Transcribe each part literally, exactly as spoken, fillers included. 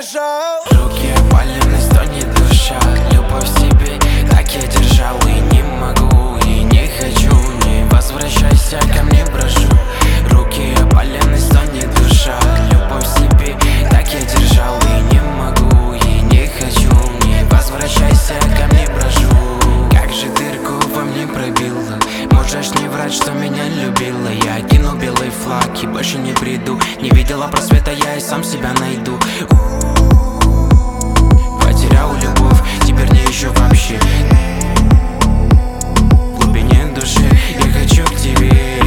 держал. Руки опалены, стонет душа. Любовь в себе так я держал. И не могу, и не хочу. Не возвращайся ко мне, прошу. Руки опалены, стонет душа. Любовь в себе так я держал. И не могу, и не хочу. Не возвращайся ко мне, прошу. Как же дырку во мне пробила. Можешь не врать, что меня любила. Я кинул белый флаг и больше не приду. Не видела просвета, я и сам себя найду. Потерял любовь, теперь не ищу вообще. В глубине души я хочу к тебе.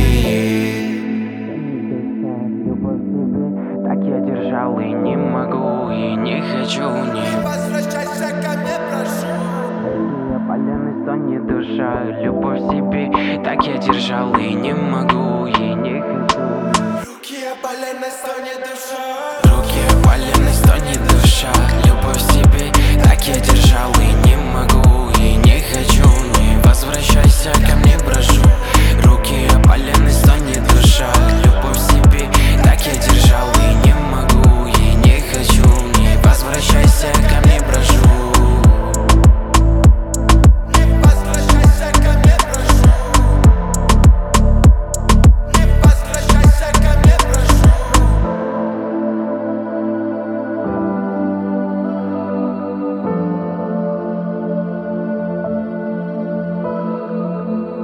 Любовь к тебе так я держал. И не могу, и не хочу. Не возвращайся ко мне, прошу. Опаленный, стонет душа. Любовь в себе так я держал. И не могу, и не хочу. Руки опалены, стонет душа. Руки опалены, стонет душа. Любовь в себе так я держал. И не могу, и не хочу. Не возвращайся ко мне, прошу. Руки